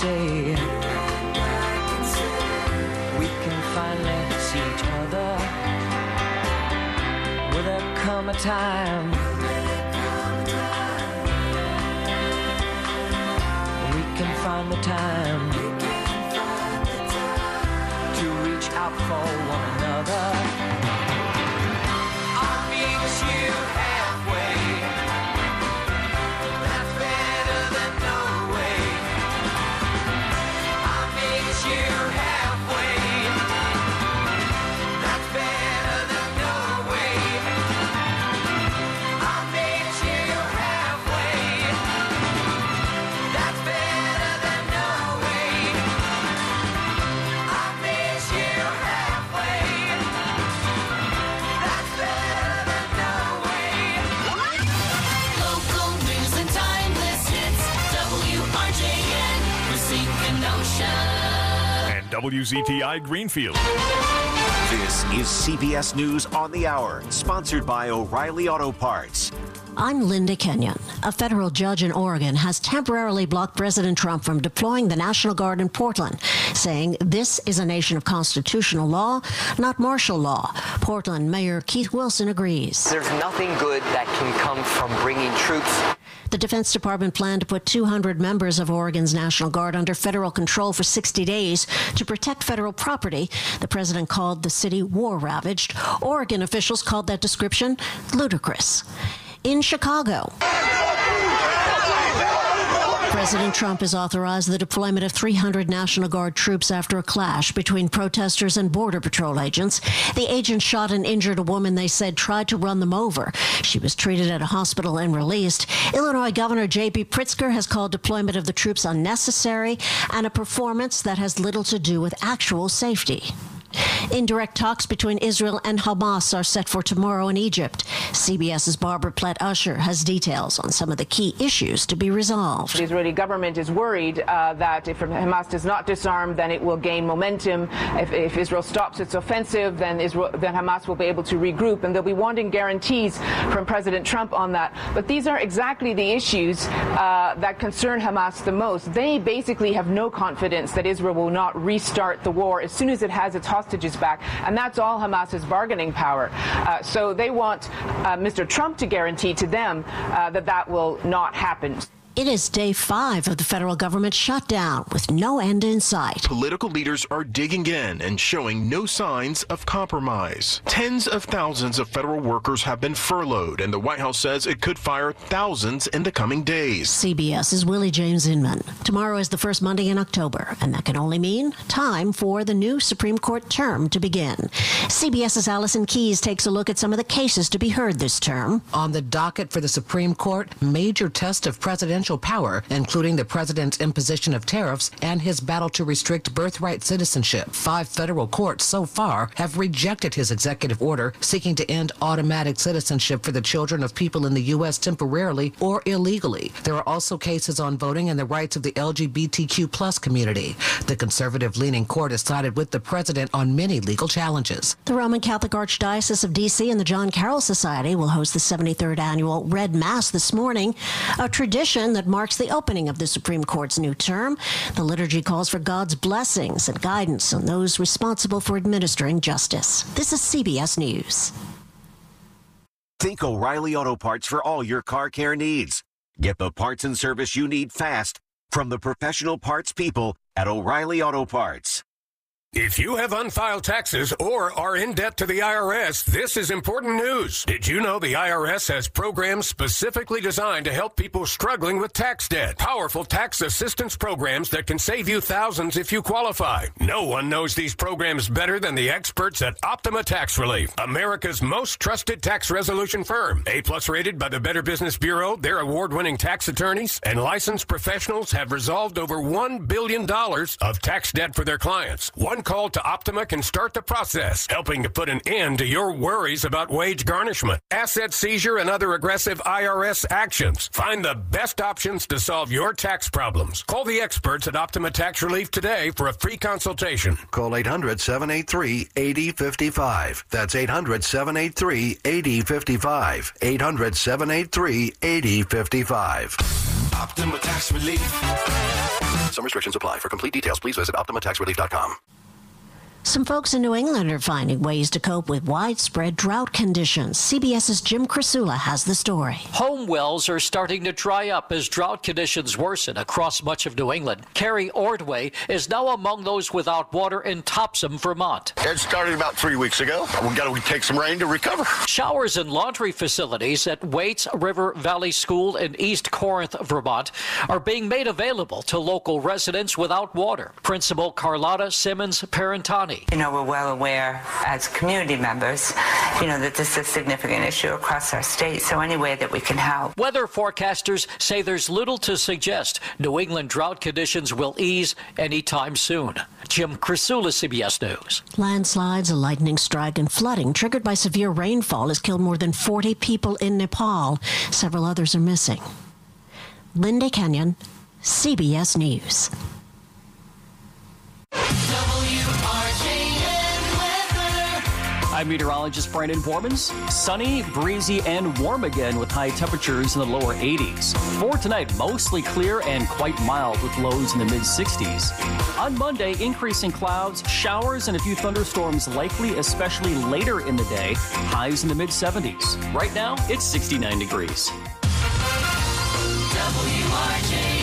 say we can finally see each other. Will there come a time when we can find the time to reach out for one another? I'll meet you halfway. That's better than no way. I'll meet you halfway. That's better than no way. I'll meet you halfway. That's better than no way. I'll meet you halfway. That's better than no way. Local news and timeless hits. WRJN, Racine Kenosha. And WZTI Greenfield. This is CBS News on the Hour, sponsored by O'Reilly Auto Parts. I'm Linda Kenyon. A federal judge in Oregon has temporarily blocked President Trump from deploying the National Guard in Portland, saying this is a nation of constitutional law, not martial law. Portland Mayor Keith Wilson agrees. There's nothing good that can come from bringing troops. The Defense Department planned to put 200 members of Oregon's National Guard under federal control for 60 days to protect federal property. The president called the city war-ravaged. Oregon officials called that description ludicrous. In Chicago, President Trump has authorized the deployment of 300 National Guard troops after a clash between protesters and Border Patrol agents. The agents shot and injured a woman they said tried to run them over. She was treated at a hospital and released. Illinois Governor J.B. Pritzker has called deployment of the troops unnecessary and a performance that has little to do with actual safety. Indirect talks between Israel and Hamas are set for tomorrow in Egypt. CBS's Barbara Platt-Usher has details on some of the key issues to be resolved. The Israeli government is worried that if Hamas does not disarm, then it will gain momentum. If Israel stops its offensive, then Hamas will be able to regroup, and they'll be wanting guarantees from President Trump on that. But these are exactly the issues that concern Hamas the most. They basically have no confidence that Israel will not restart the war as soon as it has its hostages back, and that's all Hamas's bargaining power. So they want Mr. Trump to guarantee to them that will not happen. It is day 5 of the federal government shutdown with no end in sight. Political leaders are digging in and showing no signs of compromise. Tens of thousands of federal workers have been furloughed, and the White House says it could fire thousands in the coming days. CBS's Willie James Inman. Tomorrow is the first Monday in October, and that can only mean time for the new Supreme Court term to begin. CBS's Allison Keyes takes a look at some of the cases to be heard this term. On the docket for the Supreme Court, major test of presidential power, including the president's imposition of tariffs and his battle to restrict birthright citizenship. 5 federal courts so far have rejected his executive order seeking to end automatic citizenship for the children of people in the U.S. temporarily or illegally. There are also cases on voting and the rights of the LGBTQ plus community. The conservative-leaning court has sided with the president on many legal challenges. The Roman Catholic Archdiocese of D.C. and the John Carroll Society will host the 73rd annual Red Mass this morning, a tradition that marks the opening of the Supreme Court's new term. The liturgy calls for God's blessings and guidance on those responsible for administering justice. This is CBS News. Think O'Reilly Auto Parts for all your car care needs. Get the parts and service you need fast from the professional parts people at O'Reilly Auto Parts. If you have unfiled taxes or are in debt to the IRS, this is important news. Did you know the IRS has programs specifically designed to help people struggling with tax debt? Powerful tax assistance programs that can save you thousands if you qualify. No one knows these programs better than the experts at Optima Tax Relief, America's most trusted tax resolution firm. A-plus rated by the Better Business Bureau, their award-winning tax attorneys and licensed professionals have resolved over $1 billion of tax debt for their clients. One call to Optima can start the process, helping to put an end to your worries about wage garnishment, asset seizure, and other aggressive IRS actions. Find the best options to solve your tax problems. Call the experts at Optima Tax Relief today for a free consultation. Call 800-783-8055. That's 800-783-8055. 800-783-8055. Optima Tax Relief. Some restrictions apply. For complete details, please visit OptimaTaxRelief.com. Some folks in New England are finding ways to cope with widespread drought conditions. CBS's Jim Crisula has the story. Home wells are starting to dry up as drought conditions worsen across much of New England. Carrie Ordway is now among those without water in Topsham, Vermont. It started about 3 weeks ago. We got to take some rain to recover. Showers and laundry facilities at Waits River Valley School in East Corinth, Vermont, are being made available to local residents without water. Principal Carlotta Simmons Parentani. You know, we're well aware as community members, that this is a significant issue across our state, so any way that we can help. Weather forecasters say there's little to suggest New England drought conditions will ease anytime soon. Jim Crisula, CBS News. Landslides, a lightning strike, and flooding triggered by severe rainfall has killed more than 40 people in Nepal. Several others are missing. Linda Kenyon, CBS News. I'm meteorologist Brandon Bormans. Sunny, breezy, and warm again with high temperatures in the lower 80s. For tonight, mostly clear and quite mild with lows in the mid-60s. On Monday, increasing clouds, showers, and a few thunderstorms likely, especially later in the day. Highs in the mid-70s. Right now, it's 69 degrees. WRJN.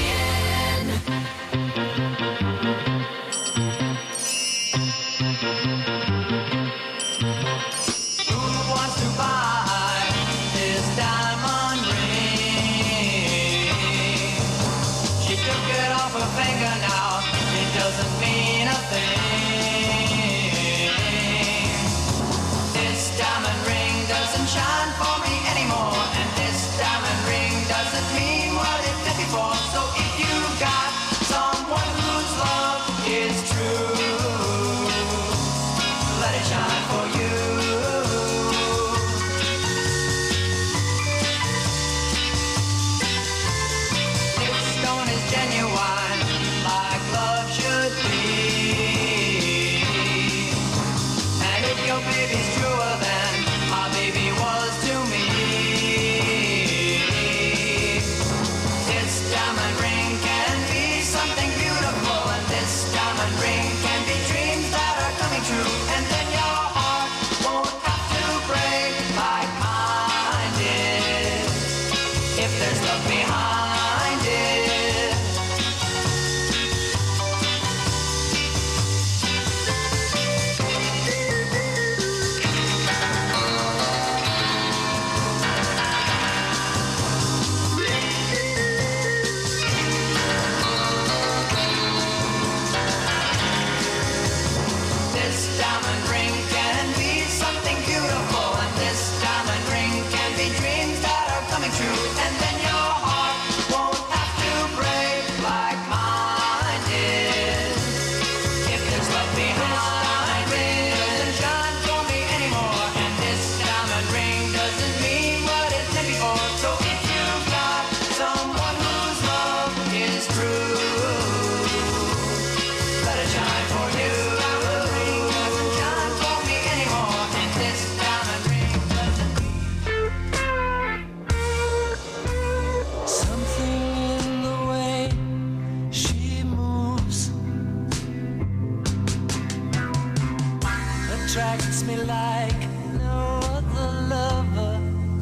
Attracts me like no other lover.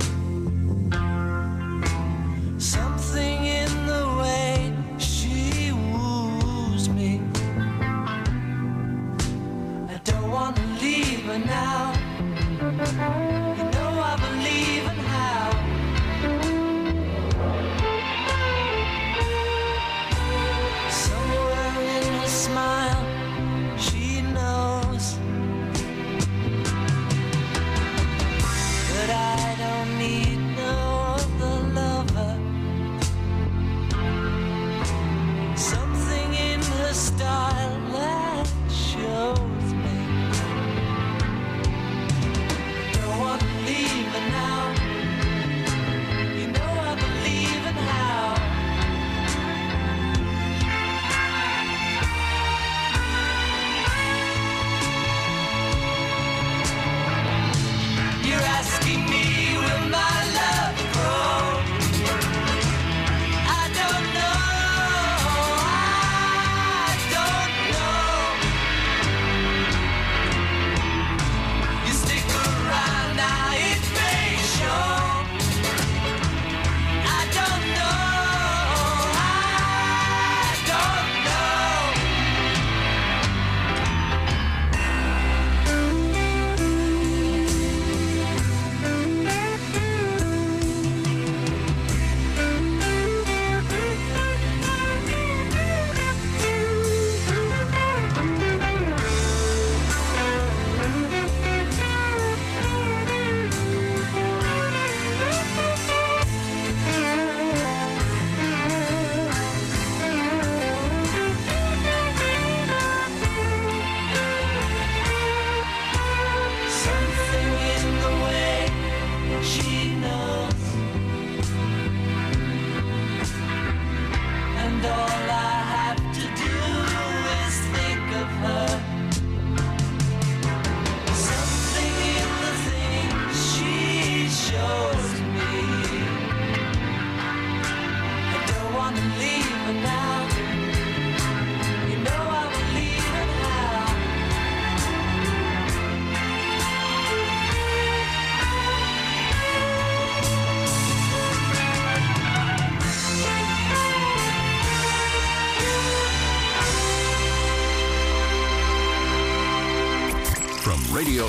Something in the way she woos me. I don't want to leave her now. You know I believe in how. Somewhere in her smile, she knows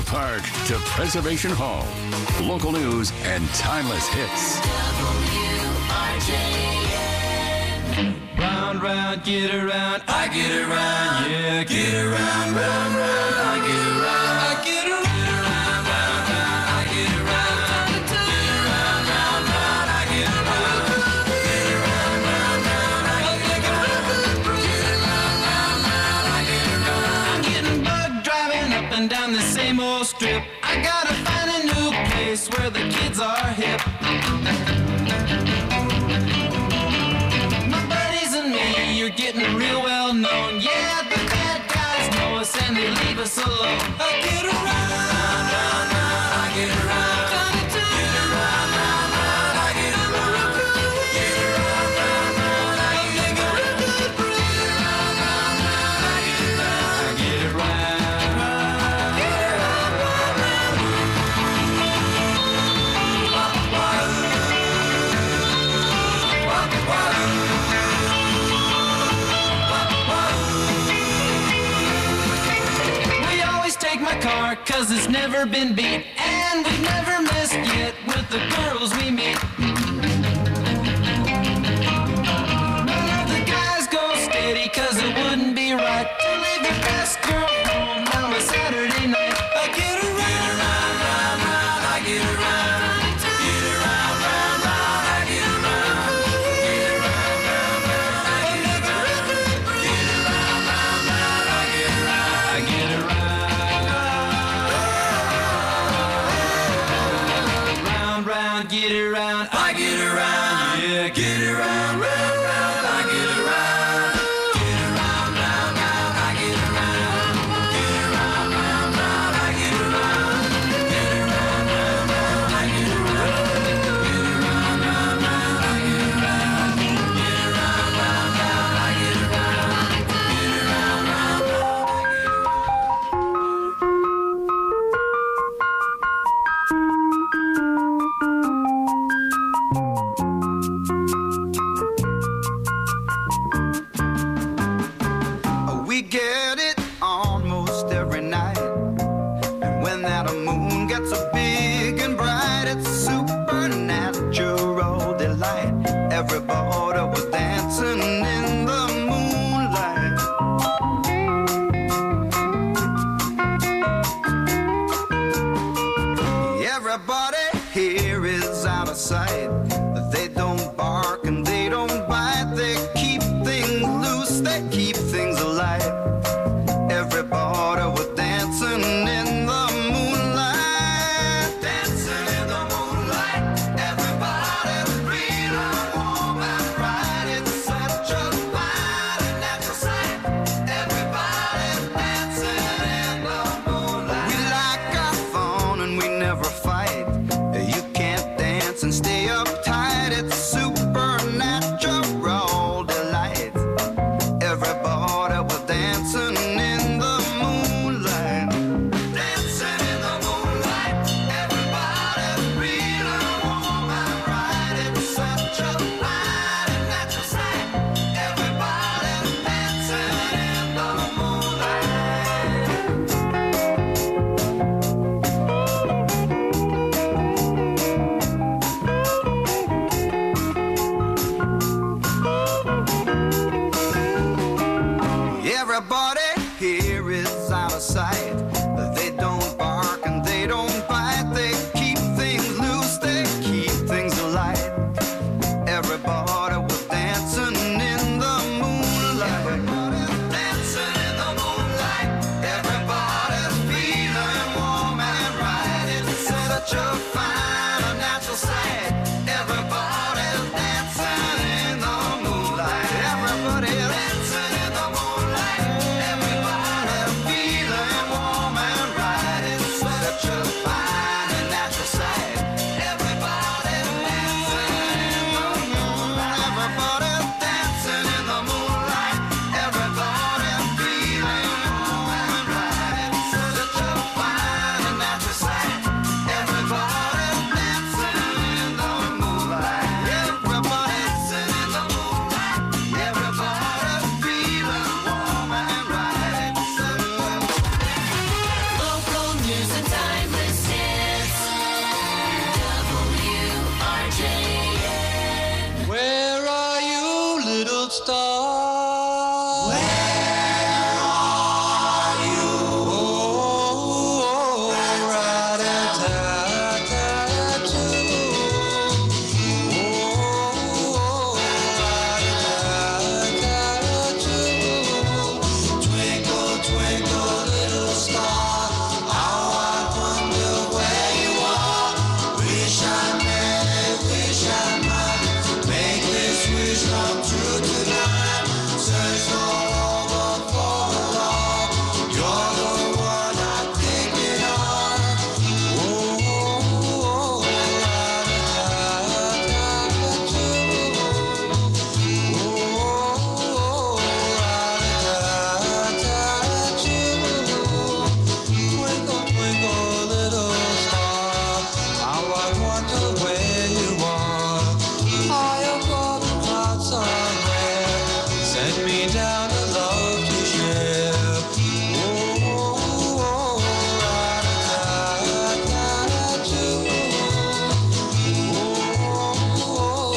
the park to Preservation Hall. Local news and timeless hits. Round, round, get around, I get around, yeah, get around, round, round, I get around, I get around, round, round, round, I get around, get around, round, round, I get around, get around, round, round, I get around, get around, round, round, I get around. I'm getting bugged driving up and down the same old strip. I gotta find a new place where the kids are hip. You're getting real well known. Yeah, the bad guys know us and they leave us alone. I get around, round, round, I get around. Get around, round, round, I get around. Get around, round, round, I get around. Get around, round, round, I get around. I get around. Get around, round, round. My car, cause it's never been beat, and we've never missed yet with the girls we meet. None of the guys go steady, cause it wouldn't be right to leave your best girl home on a Saturday night. I get around, round, round, I get around. Get around, round, round, I get around. Get around, round, round, I get around. Get around, round, round, I get around. I get around. Get around, I get around, yeah, get around, round, round, I get around. Get around, round, round, I get around. Get around, round, round, I get around. Get around, round, round, I get around. Get around, round, round, I get around. Get around, round, round, I get around. Get around, round, round, I get We get it almost every night, and when that moon gets so big and bright, it's a supernatural delight. Everybody was dancing in the moonlight. Everybody here is out of sight. They don't bark and they don't bite. They keep things loose, they keep things alive. Everybody was dancing in the moonlight. Dancing in the moonlight. Everybody was real. star. Where are you? Oh, rat-a-tat-tat-too. Oh, rat-a-tat-tat-too. Twinkle, twinkle, little star, how I wonder where you are. Wish I may, wish I might make this wish come true tonight. Search all over for the love. You're the one I'm thinking of. Oh, twinkle, twinkle, little star, how I wonder where you are. High above the clouds somewhere, send me down a love to share. Oh, rat-a-tat-tat-too. Oh,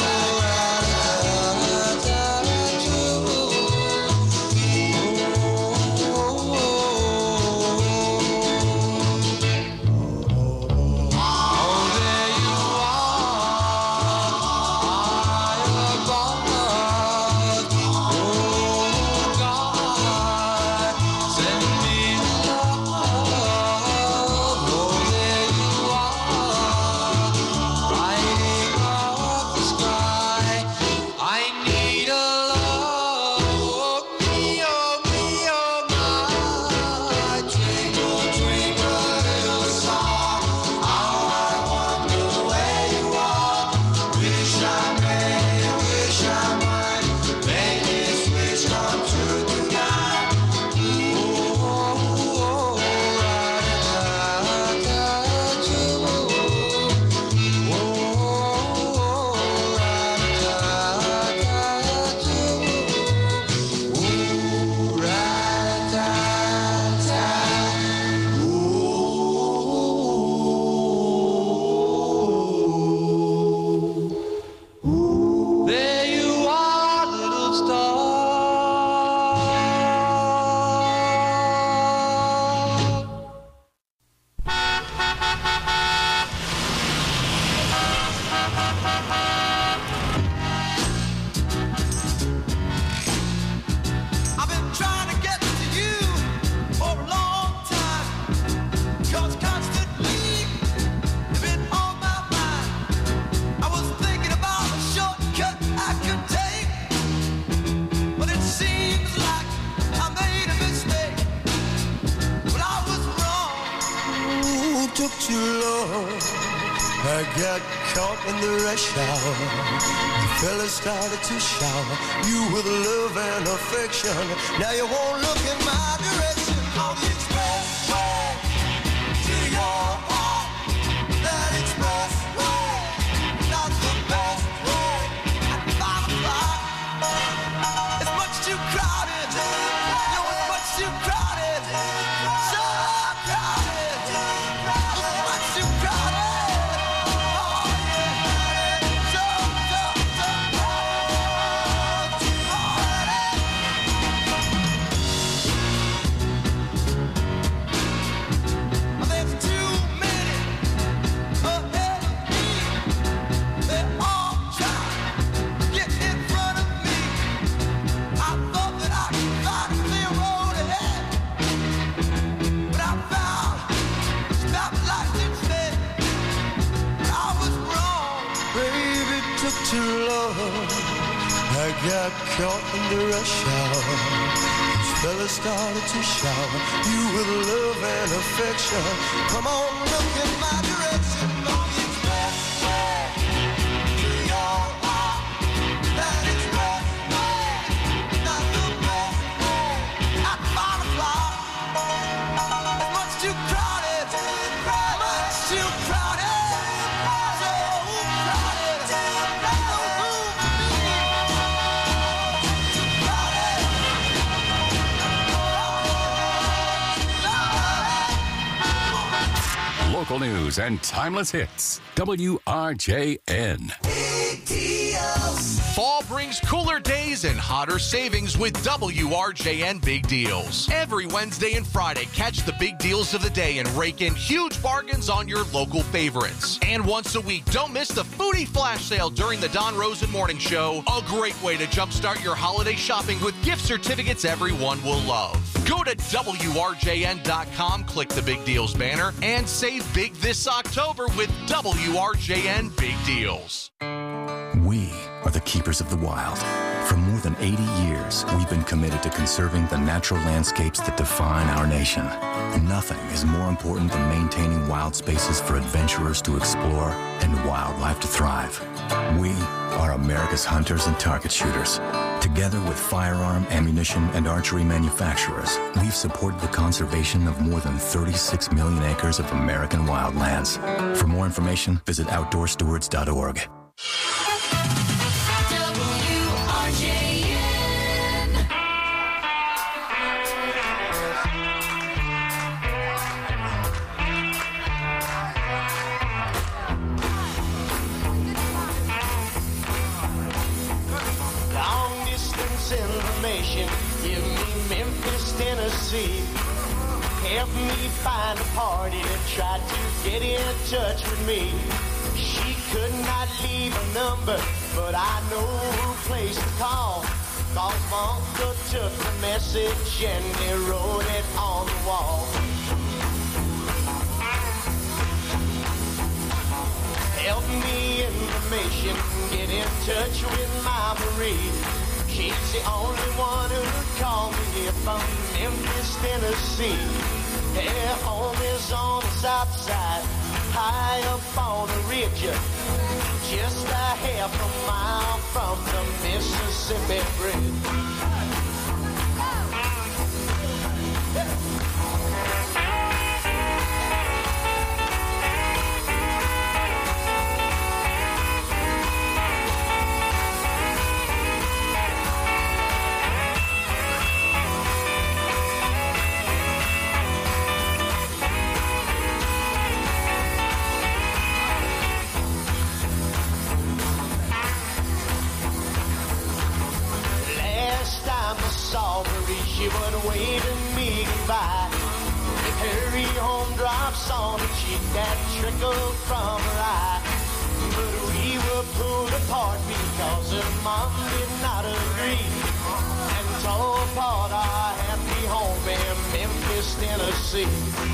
I need a love, me, oh, my. Twinkle, twinkle, little star, how I wonder where you are. Wish I may, wish I might make this wish come true tonight. Oh, rat-a-tat-tat-too. There you are, little star. I've been trying to get to you for a long time, 'cause constantly you've been on my mind. I was thinking about a shortcut I could take, but it seems like I made a mistake. But I was wrong. Ooh, it took too long. I got caught in the rush hour. The fella started to shower you with love and affection. Now you won't look in my direction on the expressway to your heart. That expressway, not the best way. At 5 o'clock, it's much too crowded. No, it's much too crowded. So crowded. It's much too crowded. Oh, yeah. So there's too many ahead of me. They all try to get in front of me. I thought that I could find a clear road ahead, but I found stoplights instead. But I was wrong. Baby, it took too long. I got caught in the rush hour. This fella started to shower you with love and affection. Come on, look in my direction on the expressway to your heart. That expressway, not the best way. At 5 o'clock, it's much too crowded. Much too crowded. So crowded. No room for me. Local news and timeless hits. WRJN. Fall brings brings cooler days and hotter savings with WRJN Big Deals. Every Wednesday and Friday, catch the big deals of the day and rake in huge bargains on your local favorites. And once a week, don't miss the Foodie Flash Sale during the Don Rosen Morning Show. A great way to jumpstart your holiday shopping with gift certificates everyone will love. Go to WRJN.com, click the Big Deals banner, and save big this October with WRJN Big Deals. We are the keepers of the wild. For more than 80 years, we've been committed to conserving the natural landscapes that define our nation. Nothing is more important than maintaining wild spaces for adventurers to explore and wildlife to thrive. We are America's hunters and target shooters. Together with firearm, ammunition, and archery manufacturers, we've supported the conservation of more than 36 million acres of American wildlands. For more information, visit OutdoorStewards.org. Long distance information, give me Memphis, Tennessee. Help me find a party that tried to get in touch with me. She could not leave a number, but I know who place to call. Cause my uncle took the message and he wrote it on the wall. Help me information, get in touch with my Marie. She's the only one who'd call me here from Memphis, Tennessee. Her home is on the south side, high up on a ridge, just a half a mile from the Mississippi Bridge. She would wave at me goodbye. Her home drops on the cheek that trickled from her eye. But we were pulled apart because her mom did not agree and tore apart our happy home in Memphis, Tennessee.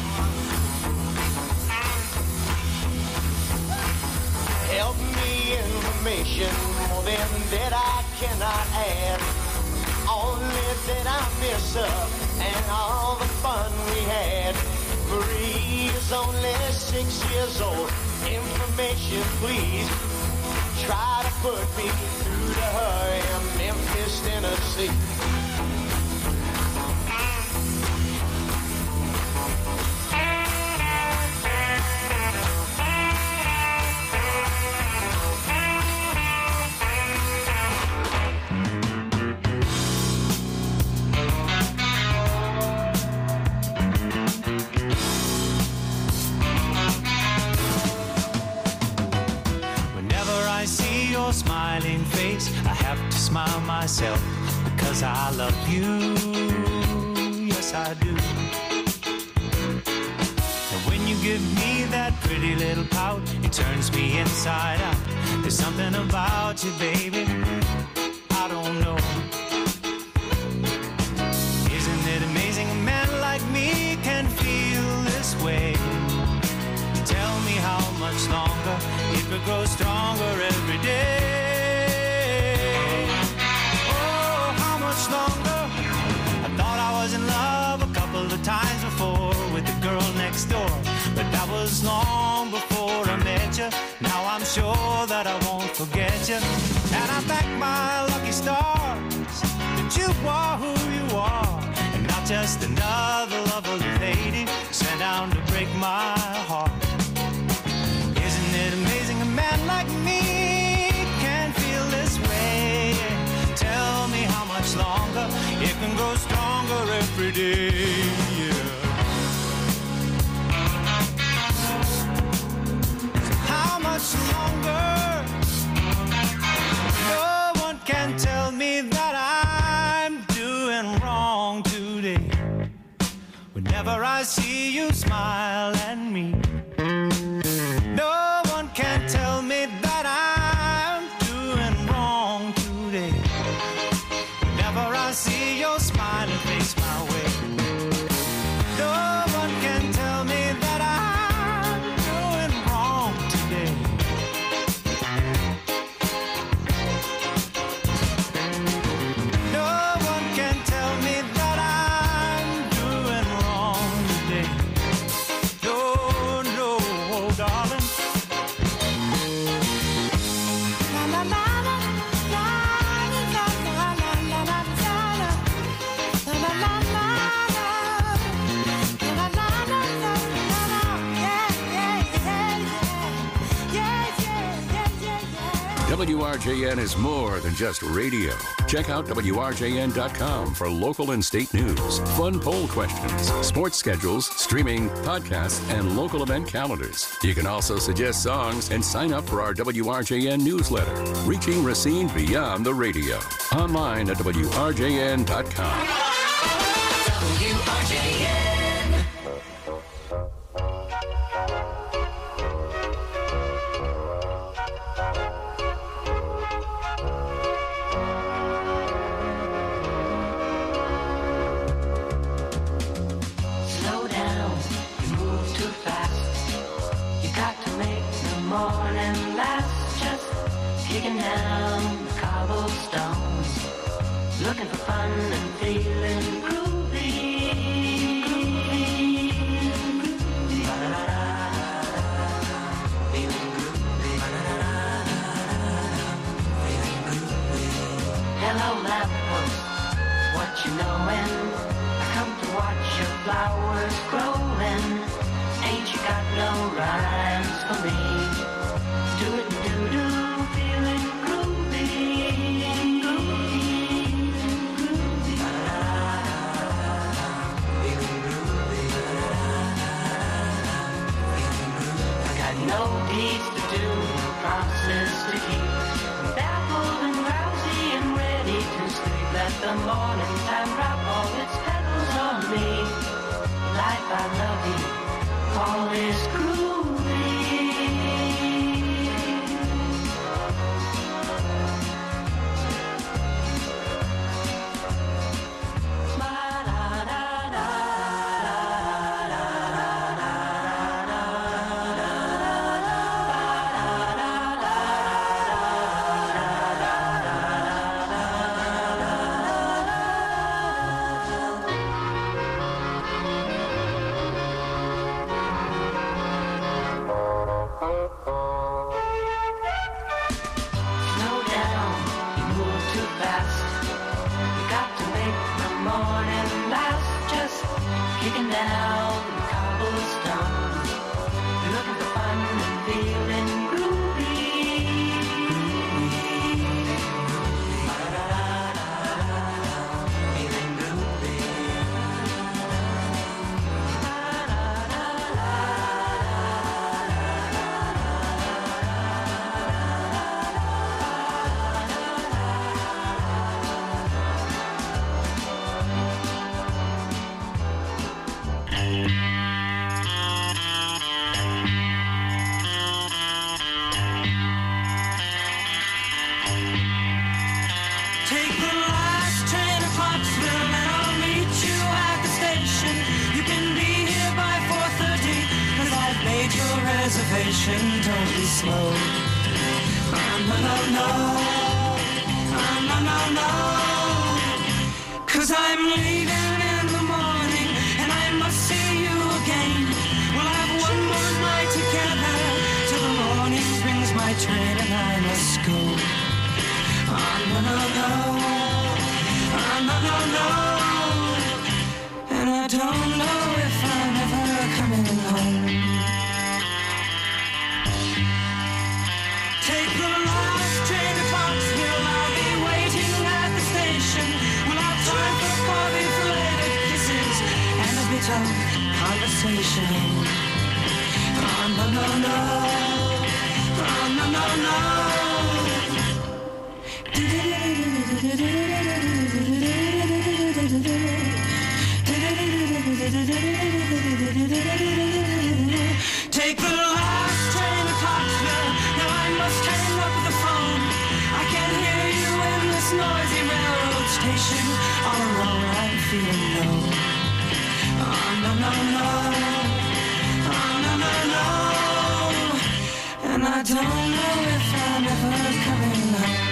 Help me information, more than that I cannot add. Only that I miss her and all the fun we had. Marie is only 6 years old. Information, please. Try to put me through to her in Memphis, Tennessee. Smiling face, I have to smile myself because I love you, yes I do. And when you give me that pretty little pout, it turns me inside out. There's something about you, baby, I don't know. Isn't it amazing a man like me can feel this way? Tell me how much longer it could grow stronger every day. Oh, how much longer? I thought I was in love a couple of times before with the girl next door, but that was long before I met you. Now I'm sure that I won't forget you, and I thank my lucky stars that you are who you are, and not just another lovely lady sent down to break my heart. Isn't it amazing a man like me can feel this way? Tell me how much longer it can grow stronger every day. How much longer? No one can tell whenever I see you smile at me. No one can tell me that I'm doing wrong today. Whenever I see your smiling face my way. No one can tell me that I'm doing wrong today. No one can tell me that I'm doing wrong today. No, no, darling. La la la la la la la la la la la la la la. WRJN is more than just radio. Check out WRJN.com for local and state news, fun poll questions, sports schedules, streaming, podcasts, and local event calendars. You can also suggest songs and sign up for our WRJN newsletter, reaching Racine beyond the radio. Online at WRJN.com. WRJN. Slow down, you move too fast. You got to make the morning last. Just kicking down the cobblestones, looking for fun and feeling groovy. Hello, lamppost, what you knowin'? I come to watch your flowers growin'. Ain't you got no rhymes for me? Do it do-do, feeling groovy. I got no deeds to do, no promises to keep. I'm baffled and drowsy and ready to sleep. Let the morning time drop all its petals on me. Life, I love you, all is groovy. Slow down, you move too fast. You got to make the morning last. Just kicking down the cobblestones, looking for fun and feeling groovy. Feeling groovy. Take the last train to Pottsville and I'll meet you at the station. You can be here by 4:30 cause I've made your reservation. Don't be slow. No, no, no. No, no, no. Cause I'm leaving in the morning and I must see you again. We'll have one more night together till the morning brings my train and I must go. No, no, no. No, no, no. And I don't know if I'm ever coming home. Take the last train to Pottsville. I'll be waiting at the station. We'll have time for coffee-flavored kisses and a bit of conversation. No, no, no. No, no, no. Take the last train to Clarksville. Now I must hang up the phone. I can't hear you in this noisy railroad station. All alone I'm feeling low. Oh, no, no, no. Oh, no, no, no. And I don't know if I'm ever coming home.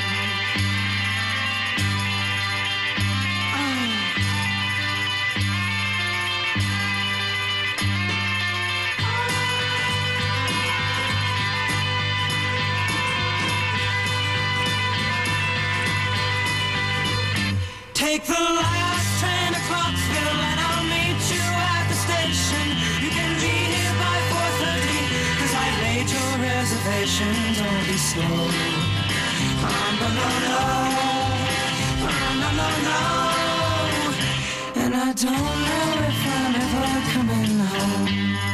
Take the last train to Clarksville and I'll meet you at the station. You can be here by 4:30, 'cause I made your reservation. Don't be slow. Oh, no, no, no. Oh, no, no, no. And I don't know if I'm ever coming home.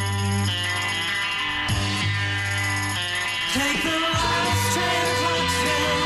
Take the last train to Clarksville.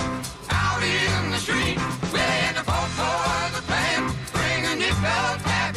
Bring a nickel,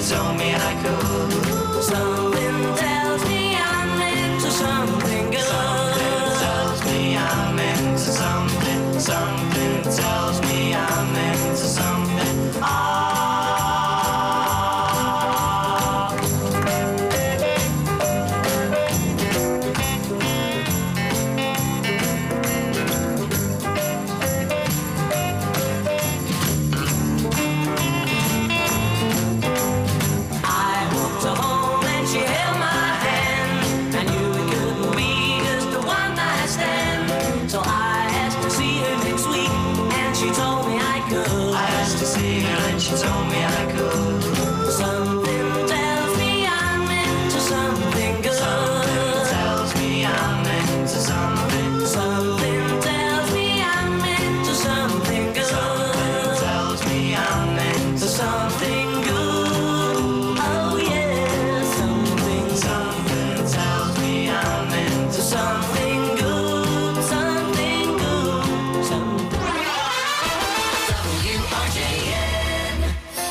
told me I could. Something tells me I'm into something good. Something tells me I'm into something. Something tells me I'm into something. She told me I could. Something tells me I'm into something good. Something tells me I'm into something. Something tells me I'm into something good. Something tells me I'm into something good. Oh yeah, something tells me I'm into something good. Something good. WRJN.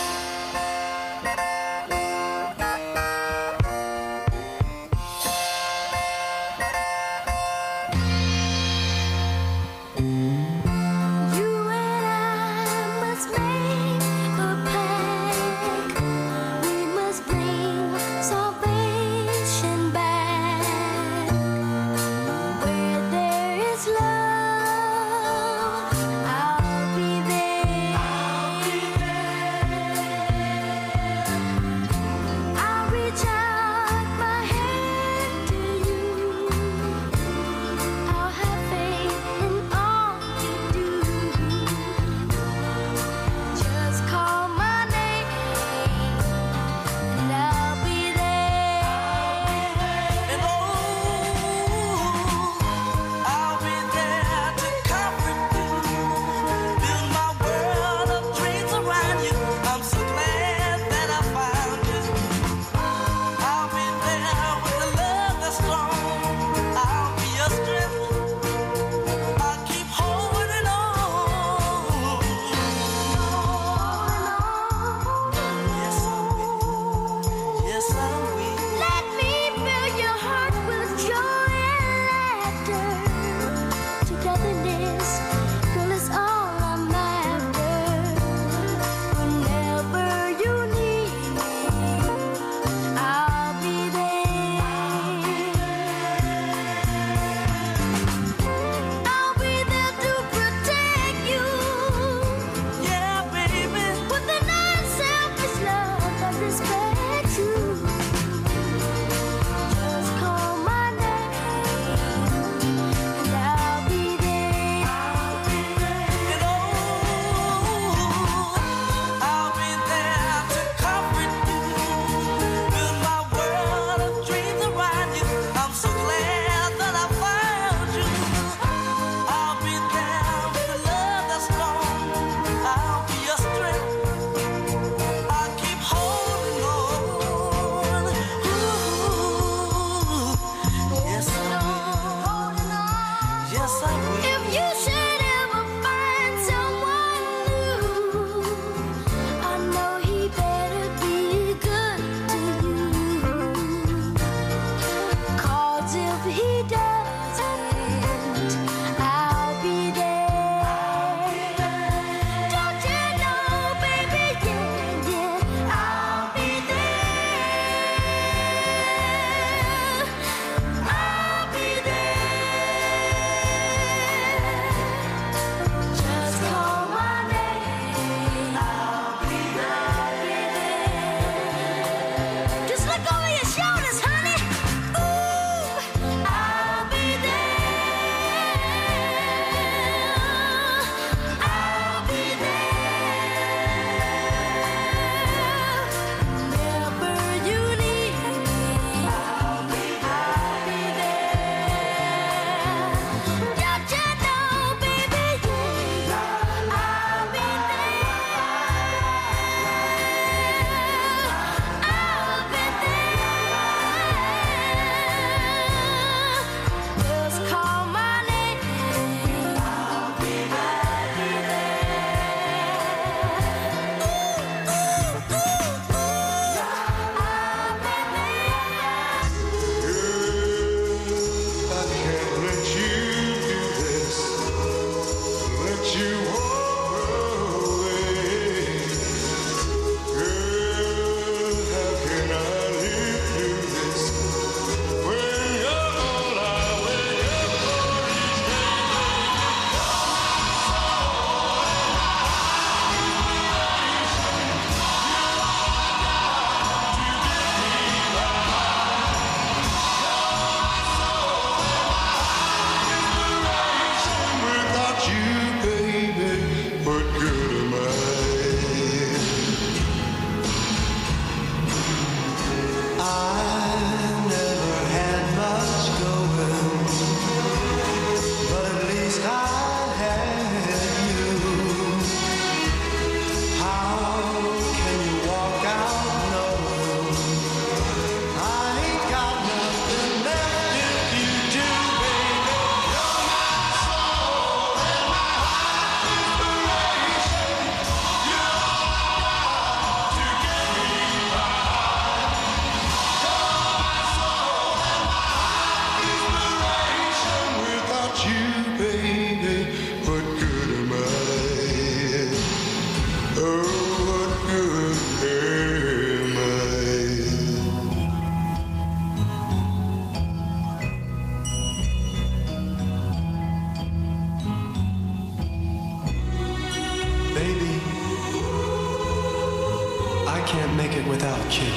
without you.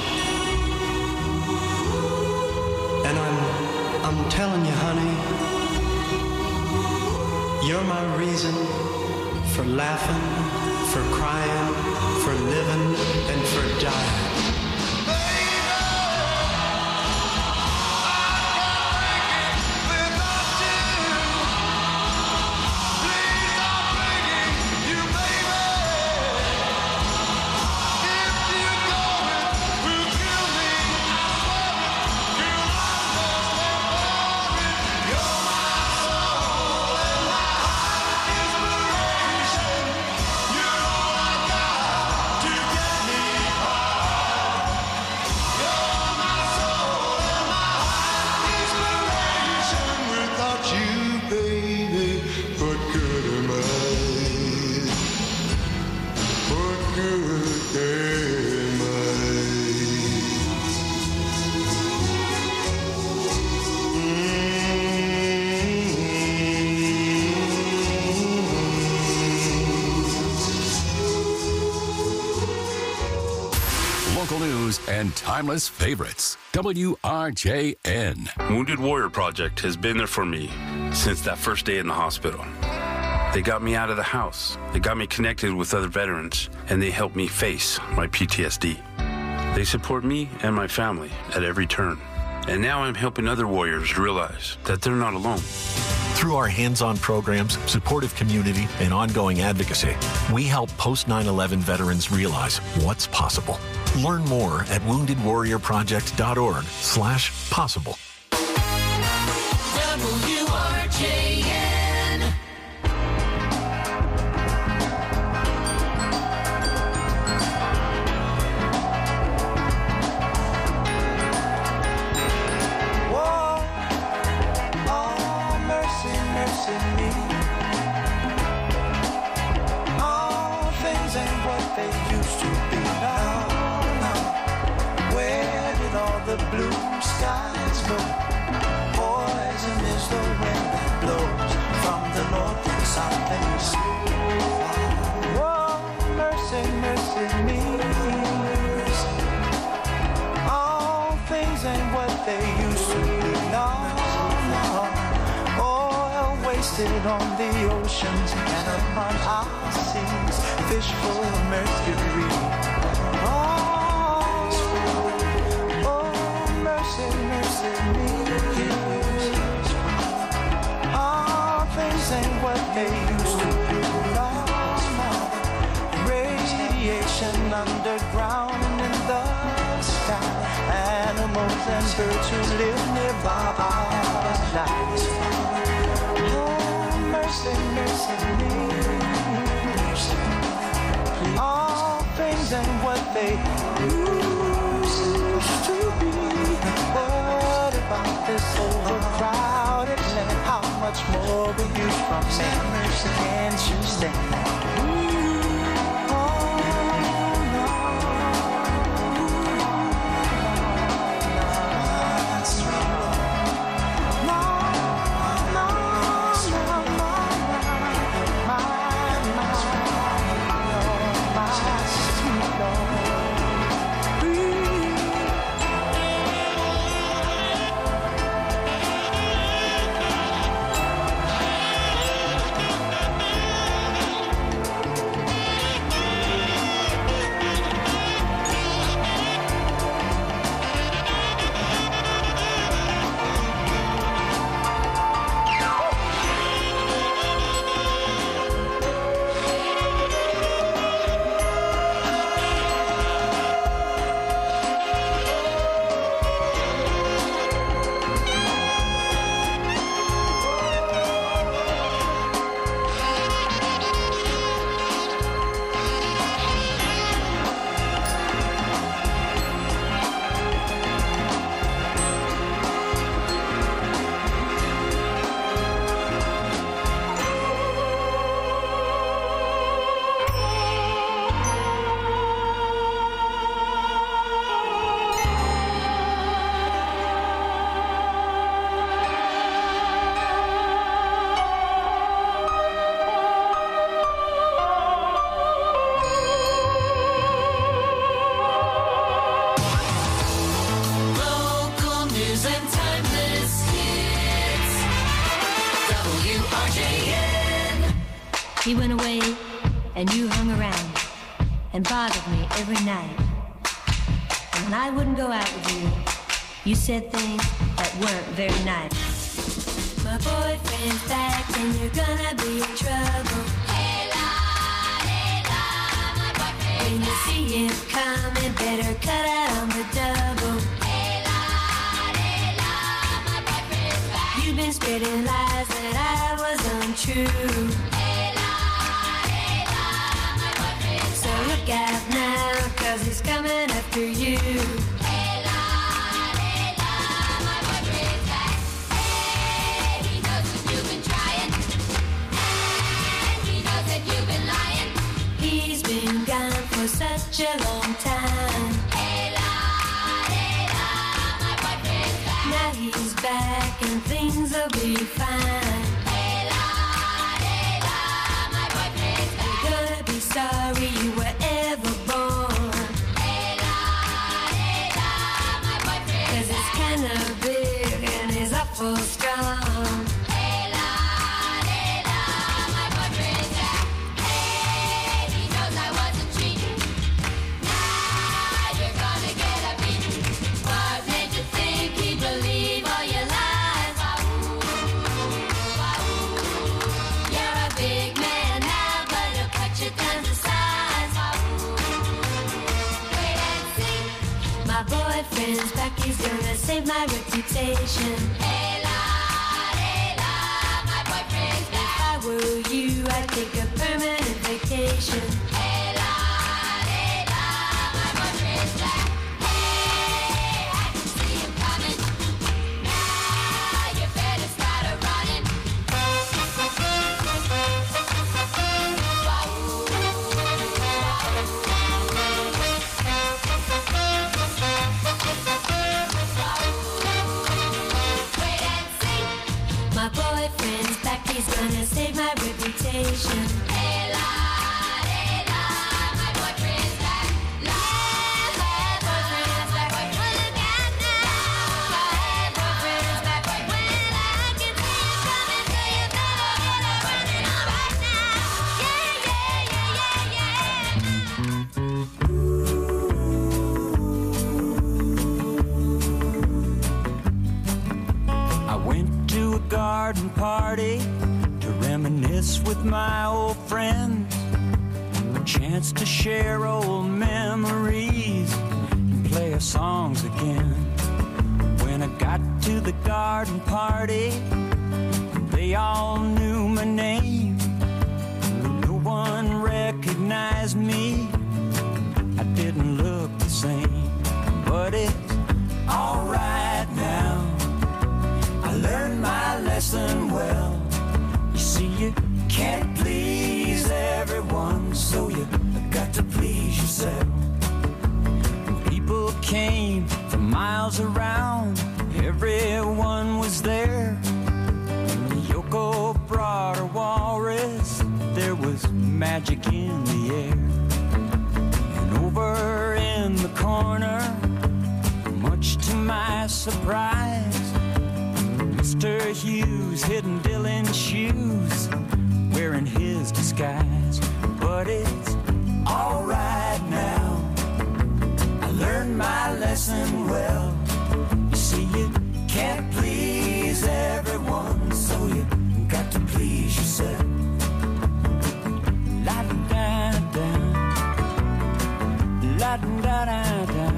And I'm telling you, honey, you're my reason for laughing, for crying, for living, and for dying. And timeless favorites. WRJN. Wounded Warrior Project has been there for me since that first day in the hospital. They got me out of the house. They got me connected with other veterans, and they helped me face my PTSD. They support me and my family at every turn. And now I'm helping other warriors realize that they're not alone. Through our hands-on programs, supportive community, and ongoing advocacy, we help post-9/11 veterans realize what's possible. Learn more at woundedwarriorproject.org/possible. WRJN. Whoa, oh, mercy, mercy me. All things ain't what they used to be now. Where did all the blue skies go? Poison is the wind that blows from the north and south and east. Whoa, mercy, mercy me. All things ain't what they used to be. No, no. Oil wasted on the oceans and upon our seas. Fish full of mercury. Mercy me. All things ain't what they used to be. Radiation underground and in the sky. Animals and birds who live nearby our lives. Oh, mercy, mercy me. All things ain't what they used to be. What about this overcrowded land? How much more will you from me? Can't you stand that? and timeless hits. WRJN. He went away and you hung around and bothered me every night. And when I wouldn't go out with you, you said things that weren't very nice. My boyfriend's back and you're gonna be in trouble. Hey la, my boyfriend. When you see him coming, better cut out on the double. Hey la, my boyfriend's back. You've been spreading lies that I was untrue. Hey la, my boyfriend's back. So look out now, 'cause he's coming after you. For such a long time. Hey la, my boyfriend's back. Now he's back and things will be fine. Hey la, my boyfriend's back. You're gonna be sorry you were ever born. Hey la, my boyfriend's 'cause it's kinda big and he's awful strong. Boyfriend's back, he's gonna save my reputation. Hey la, my boyfriend's back. If I were you, I'd take a permanent vacation. Hey la, my boyfriend's back. Hey, I can see him coming. Now you better start a-running. My boyfriend's back, he's gonna save my reputation. Hey la, my boyfriend's back. La, my boyfriend's back. Look out now, my boyfriend's back. When I can see you coming, so you better get it running on right now. I went to a garden party to reminisce with my old friends, a chance to share old memories and play our songs again. When I got to the garden party, they all knew my name. No one recognized me. I didn't look the same, but it's all right now. I learned my lesson well. You see, you can't please everyone, so you got to please yourself. And people came from miles around, everyone was there. And Yoko brought her walrus, there was magic in the air. And over in the corner, much to my surprise, Mr. Hughes hidden Dylan's shoes, wearing his disguise. But it's all right now. I learned my lesson well. You see, you can't please everyone, so you got to please yourself. La da da da, la da da da.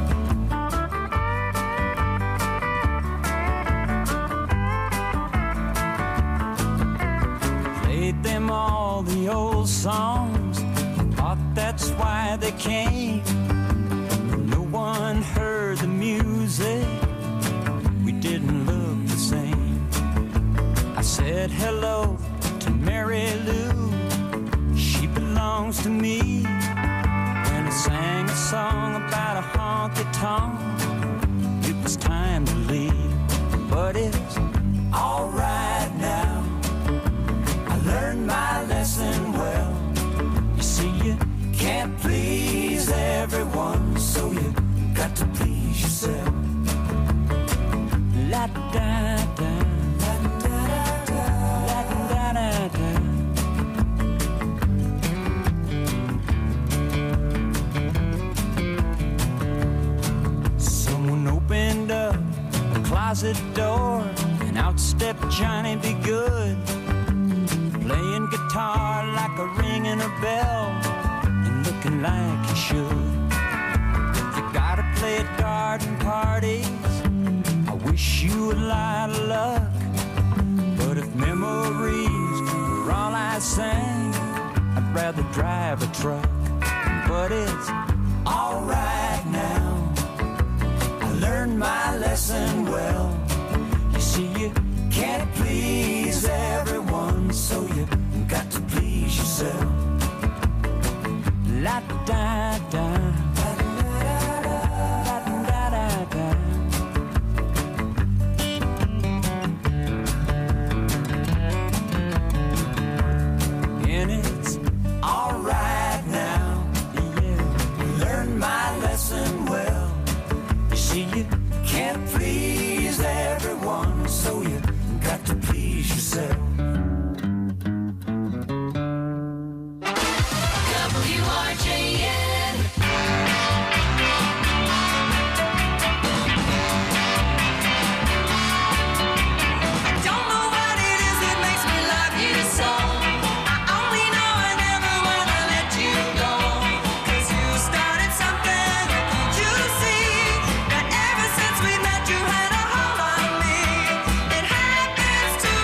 Played them all the old songs, thought that's why they came. No one heard the music, we didn't look the same. I said hello to Mary Lou, she belongs to me. And I sang a song about a honky-tonk, it was time to leave. But it's all right now. Learned my lesson well. You see, you can't please everyone, so you got to please yourself. La-da-da-da. La-da-da-da. Someone opened up a closet door, and out stepped Johnny B. Good, playing guitar like a ringing a bell, and looking like he should. You gotta play at garden parties, I wish you a lot of luck. But if memories were all I sang, I'd rather drive a truck. But it's alright now, I learned my lesson well. You see, you can't please everyone, so you got to please yourself. La-da-da. And it's alright now, yeah, learn my lesson well. You see, you can't please everyone, so you got to please yourself. WRJN. I don't know what it is that makes me love you so. I only know I never wanna let you go. 'Cause you started something, can't you see? That ever since we met you had a hold on me. It happens to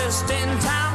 just in time.